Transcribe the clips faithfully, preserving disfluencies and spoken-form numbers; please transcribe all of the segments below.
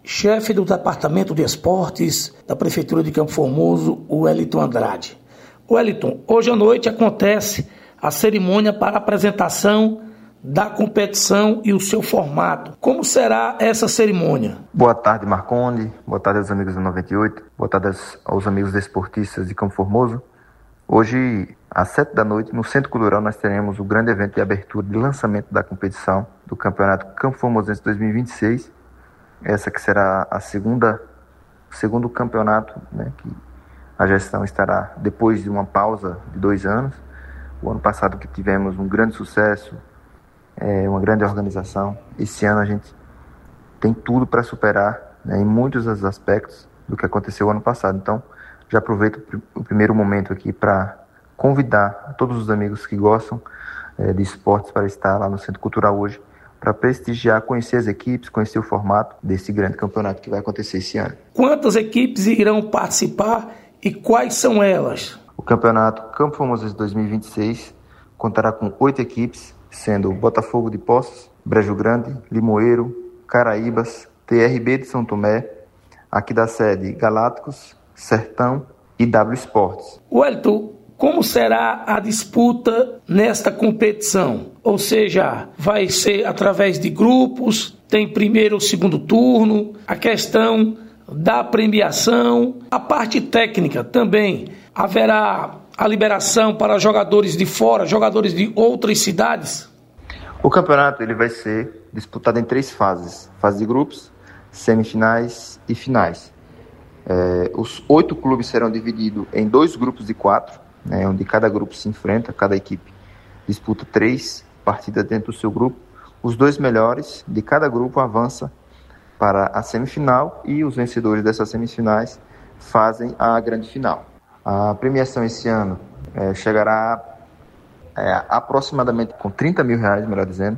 Chefe do Departamento de Esportes da Prefeitura de Campo Formoso, Wellington Andrade. Wellington, hoje à noite acontece a cerimônia para a apresentação da competição e o seu formato. Como será essa cerimônia? Boa tarde, Marconde. Boa tarde aos amigos do noventa e oito. Boa tarde aos amigos desportistas de Campo Formoso. Hoje, às sete da noite, no Centro Cultural, nós teremos o grande evento de abertura de lançamento da competição do Campeonato Campo Formosense dois mil e vinte e seis. Essa que será a segunda, o segundo campeonato, né, que a gestão estará depois de uma pausa de dois anos. O ano passado que tivemos um grande sucesso, é, uma grande organização. Esse ano a gente tem tudo para superar, né, em muitos dos aspectos do que aconteceu ano passado. Então, já aproveito o primeiro momento aqui para convidar todos os amigos que gostam é, de esportes para estar lá no Centro Cultural hoje, para prestigiar, conhecer as equipes, conhecer o formato desse grande campeonato que vai acontecer esse ano. Quantas equipes irão participar e quais são elas? O campeonato Campo Formosense dois mil e vinte e seis contará com oito equipes, sendo Botafogo de Poços, Brejo Grande, Limoeiro, Caraíbas, T R B de São Tomé, aqui da sede Galácticos, Sertão e W Sports. Wellington, como será a disputa nesta competição? Ou seja, vai ser através de grupos, tem primeiro ou segundo turno, a questão da premiação, a parte técnica também. Haverá a liberação para jogadores de fora, jogadores de outras cidades? O campeonato ele vai ser disputado em três fases. Fase de grupos, semifinais e finais. É, os oito clubes serão divididos em dois grupos de quatro, né, onde cada grupo se enfrenta, cada equipe disputa três partidas dentro do seu grupo. Os dois melhores de cada grupo avançam para a semifinal e os vencedores dessas semifinais fazem a grande final. A premiação esse ano é, chegará é, aproximadamente com trinta mil reais, melhor dizendo,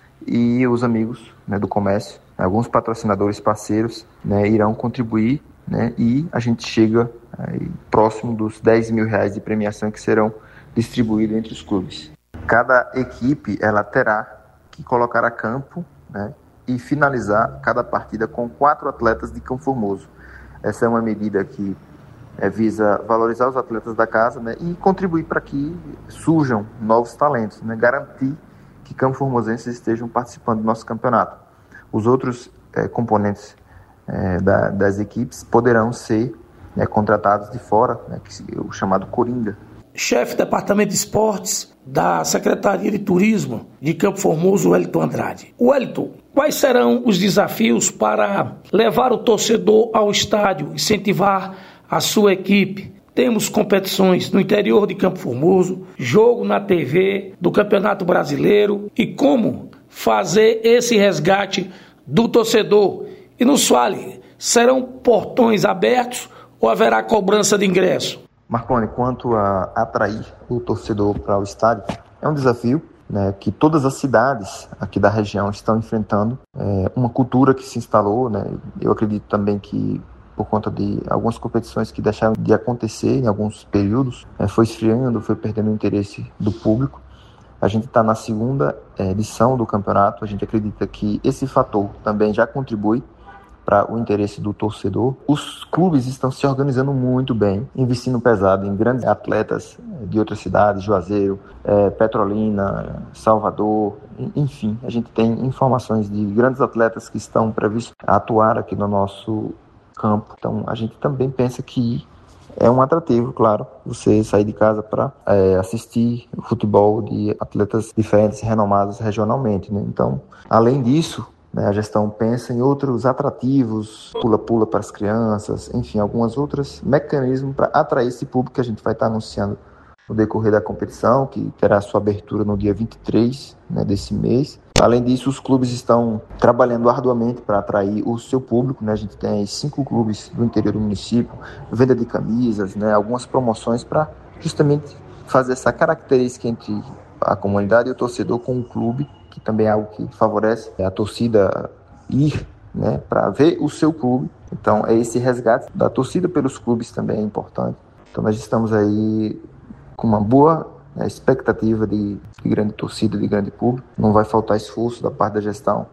e os amigos, né, do comércio, alguns patrocinadores parceiros, né, irão contribuir, né, e a gente chega aí, próximo dos dez mil reais de premiação que serão distribuídos entre os clubes. Cada equipe ela terá que colocar a campo, né, e finalizar cada partida com quatro atletas de Campo Formoso. Essa é uma medida que é, visa valorizar os atletas da casa, né, e contribuir para que surjam novos talentos, né, garantir que Campo Formosenses estejam participando do nosso campeonato. Os outros é, componentes é, da, das equipes poderão ser é, contratados de fora, né, que é o chamado Coringa. Chefe do Departamento de Esportes da Secretaria de Turismo de Campo Formoso, Wellington Andrade. Wellington, quais serão os desafios para levar o torcedor ao estádio, incentivar a sua equipe? Temos competições no interior de Campo Formoso, jogo na T V do Campeonato Brasileiro, e como fazer esse resgate do torcedor? E nos fale, serão portões abertos ou haverá cobrança de ingresso? Marconi, quanto a atrair o torcedor para o estádio, é um desafio, né, que todas as cidades aqui da região estão enfrentando. É uma cultura que se instalou, né, eu acredito também que por conta de algumas competições que deixaram de acontecer em alguns períodos, é, foi esfriando, foi perdendo o interesse do público. A gente está na segunda é, edição do campeonato, a gente acredita que esse fator também já contribui para o interesse do torcedor. Os clubes estão se organizando muito bem, investindo pesado em grandes atletas de outras cidades, Juazeiro, é, Petrolina, Salvador, enfim. A gente tem informações de grandes atletas que estão previstos a atuar aqui no nosso campo. Então, a gente também pensa que é um atrativo, claro, você sair de casa para é, assistir o futebol de atletas diferentes, renomados regionalmente, né? Então, além disso, a gestão pensa em outros atrativos, pula-pula para as crianças, enfim, alguns outros mecanismos para atrair esse público que a gente vai estar anunciando no decorrer da competição, que terá sua abertura no dia vinte e três, né, desse mês. Além disso, os clubes estão trabalhando arduamente para atrair o seu público, né? A gente tem cinco clubes do interior do município, venda de camisas, né, algumas promoções para justamente fazer essa característica entre a comunidade e o torcedor com o clube, que também é algo que favorece a torcida ir, né, para ver o seu clube. Então, é esse resgate da torcida pelos clubes também é importante. Então, nós estamos aí com uma boa, né, expectativa de, de grande torcida, de grande público. Não vai faltar esforço da parte da gestão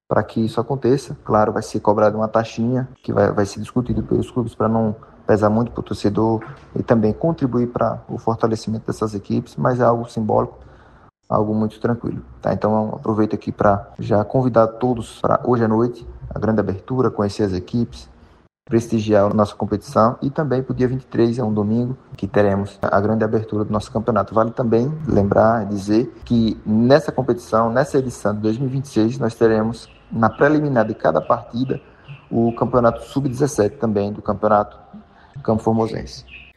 para que isso aconteça. Claro, vai ser cobrada uma taxinha que vai, vai ser discutido pelos clubes para não pesar muito para o torcedor e também contribuir para o fortalecimento dessas equipes, mas é algo simbólico, algo muito tranquilo. Tá? Então aproveito aqui para já convidar todos para hoje à noite, a grande abertura, conhecer as equipes, prestigiar a nossa competição, e também para o dia vinte e três, é um domingo, que teremos a grande abertura do nosso campeonato. Vale também lembrar, dizer que nessa competição, nessa edição de dois mil e vinte e seis, nós teremos na preliminar de cada partida o campeonato sub dezessete também do campeonato Campo Formosense.